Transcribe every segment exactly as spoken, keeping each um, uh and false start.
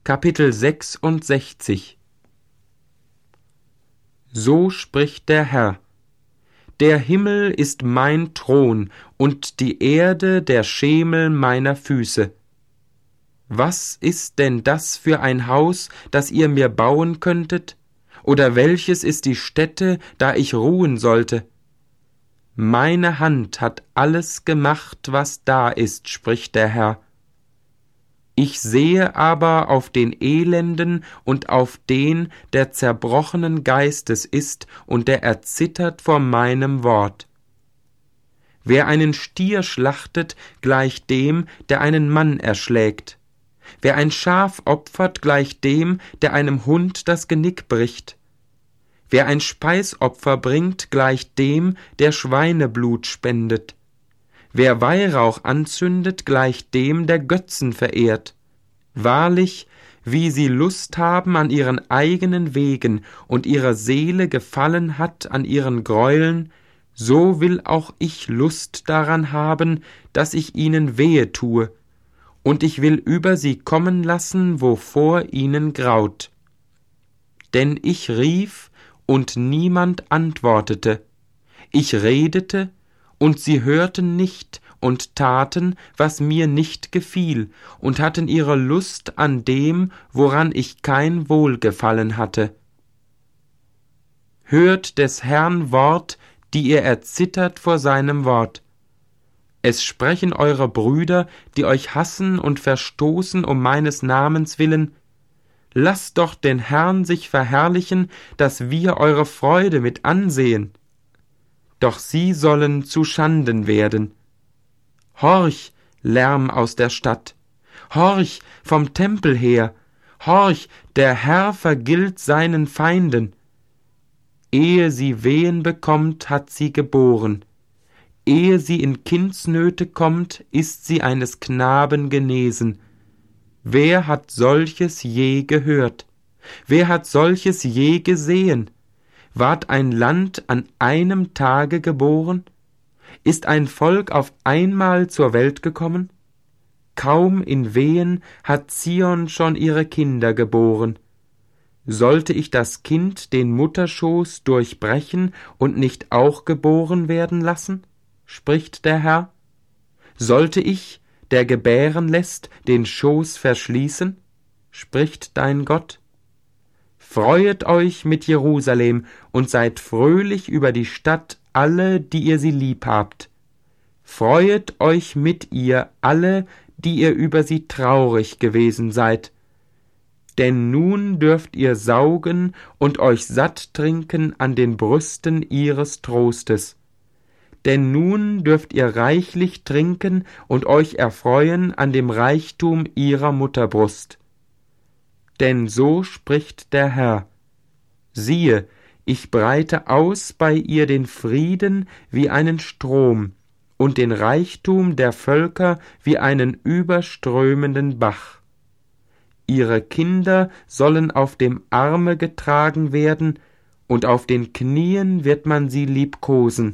Kapitel sechsundsechzig. So spricht der Herr: Der Himmel ist mein Thron und die Erde der Schemel meiner Füße. Was ist denn das für ein Haus, das ihr mir bauen könntet? Oder welches ist die Stätte, da ich ruhen sollte? Meine Hand hat alles gemacht, was da ist, spricht der Herr. Ich sehe aber auf den Elenden und auf den, der zerbrochenen Geistes ist und der erzittert vor meinem Wort. Wer einen Stier schlachtet, gleicht dem, der einen Mann erschlägt. Wer ein Schaf opfert, gleicht dem, der einem Hund das Genick bricht. Wer ein Speisopfer bringt, gleicht dem, der Schweineblut spendet. Wer Weihrauch anzündet, gleicht dem, der Götzen verehrt. Wahrlich, wie sie Lust haben an ihren eigenen Wegen und ihrer Seele gefallen hat an ihren Gräueln, so will auch ich Lust daran haben, dass ich ihnen wehe tue, und ich will über sie kommen lassen, wovor ihnen graut. Denn ich rief, und niemand antwortete, ich redete, und sie hörten nicht und taten, was mir nicht gefiel, und hatten ihre Lust an dem, woran ich kein Wohlgefallen hatte. Hört des Herrn Wort, die ihr erzittert vor seinem Wort. Es sprechen eure Brüder, die euch hassen und verstoßen um meines Namens willen: Lasst doch den Herrn sich verherrlichen, dass wir eure Freude mit ansehen. Doch sie sollen zu Schanden werden. Horch, Lärm aus der Stadt! Horch, vom Tempel her! Horch, der Herr vergilt seinen Feinden! Ehe sie Wehen bekommt, hat sie geboren. Ehe sie in Kindsnöte kommt, ist sie eines Knaben genesen. Wer hat solches je gehört? Wer hat solches je gesehen? Ward ein Land an einem Tage geboren? Ist ein Volk auf einmal zur Welt gekommen? Kaum in Wehen hat Zion schon ihre Kinder geboren. Sollte ich das Kind den Mutterschoß durchbrechen und nicht auch geboren werden lassen? Spricht der Herr. Sollte ich, der gebären lässt, den Schoß verschließen? Spricht dein Gott. Freuet euch mit Jerusalem und seid fröhlich über die Stadt, alle, die ihr sie lieb habt. Freuet euch mit ihr, alle, die ihr über sie traurig gewesen seid. Denn nun dürft ihr saugen und euch satt trinken an den Brüsten ihres Trostes. Denn nun dürft ihr reichlich trinken und euch erfreuen an dem Reichtum ihrer Mutterbrust. Denn so spricht der Herr: Siehe, ich breite aus bei ihr den Frieden wie einen Strom und den Reichtum der Völker wie einen überströmenden Bach. Ihre Kinder sollen auf dem Arme getragen werden, und auf den Knien wird man sie liebkosen.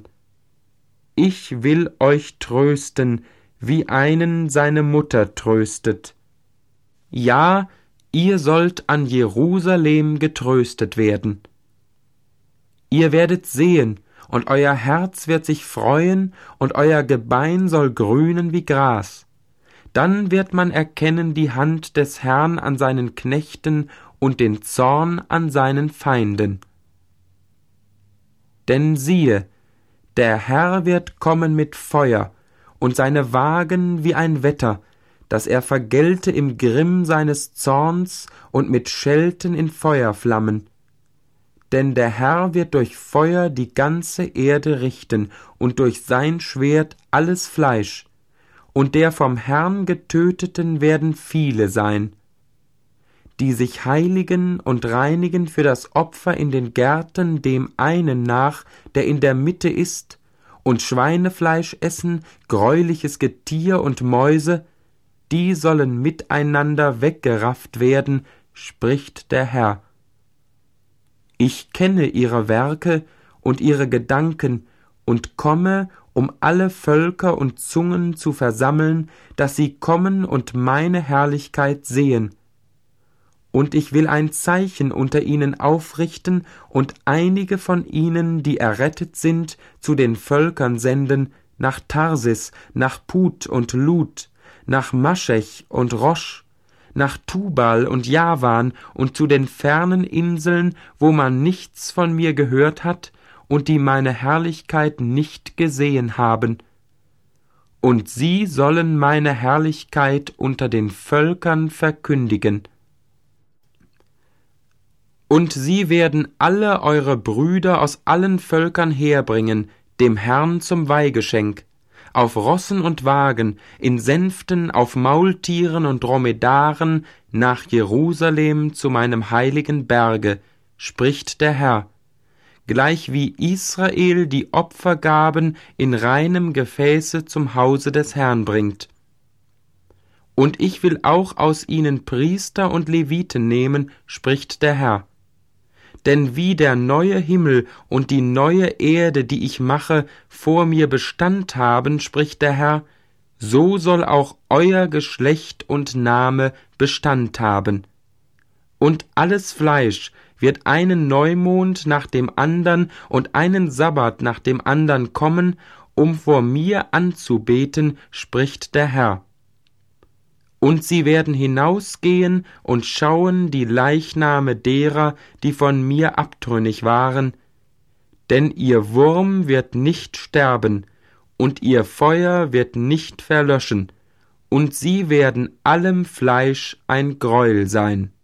Ich will euch trösten, wie einen seine Mutter tröstet. Ja, ihr sollt an Jerusalem getröstet werden. Ihr werdet sehen, und euer Herz wird sich freuen, und euer Gebein soll grünen wie Gras. Dann wird man erkennen die Hand des Herrn an seinen Knechten und den Zorn an seinen Feinden. Denn siehe, der Herr wird kommen mit Feuer, und seine Wagen wie ein Wetter, dass er vergelte im Grimm seines Zorns und mit Schelten in Feuerflammen. Denn der Herr wird durch Feuer die ganze Erde richten und durch sein Schwert alles Fleisch, und der vom Herrn Getöteten werden viele sein. Die sich heiligen und reinigen für das Opfer in den Gärten dem einen nach, der in der Mitte ist, und Schweinefleisch essen, greuliches Getier und Mäuse, die sollen miteinander weggerafft werden, spricht der Herr. Ich kenne ihre Werke und ihre Gedanken und komme, um alle Völker und Zungen zu versammeln, dass sie kommen und meine Herrlichkeit sehen. Und ich will ein Zeichen unter ihnen aufrichten und einige von ihnen, die errettet sind, zu den Völkern senden, nach Tarsis, nach Put und Lut, nach Maschech und Rosch, nach Tubal und Javan und zu den fernen Inseln, wo man nichts von mir gehört hat und die meine Herrlichkeit nicht gesehen haben. Und sie sollen meine Herrlichkeit unter den Völkern verkündigen. Und sie werden alle eure Brüder aus allen Völkern herbringen, dem Herrn zum Weihgeschenk, auf Rossen und Wagen, in Sänften, auf Maultieren und Dromedaren, nach Jerusalem zu meinem heiligen Berge, spricht der Herr, gleichwie Israel die Opfergaben in reinem Gefäße zum Hause des Herrn bringt. Und ich will auch aus ihnen Priester und Leviten nehmen, spricht der Herr. Denn wie der neue Himmel und die neue Erde, die ich mache, vor mir Bestand haben, spricht der Herr, so soll auch euer Geschlecht und Name Bestand haben. Und alles Fleisch wird einen Neumond nach dem andern und einen Sabbat nach dem andern kommen, um vor mir anzubeten, spricht der Herr. Und sie werden hinausgehen und schauen die Leichname derer, die von mir abtrünnig waren, denn ihr Wurm wird nicht sterben, und ihr Feuer wird nicht verlöschen, und sie werden allem Fleisch ein Greuel sein.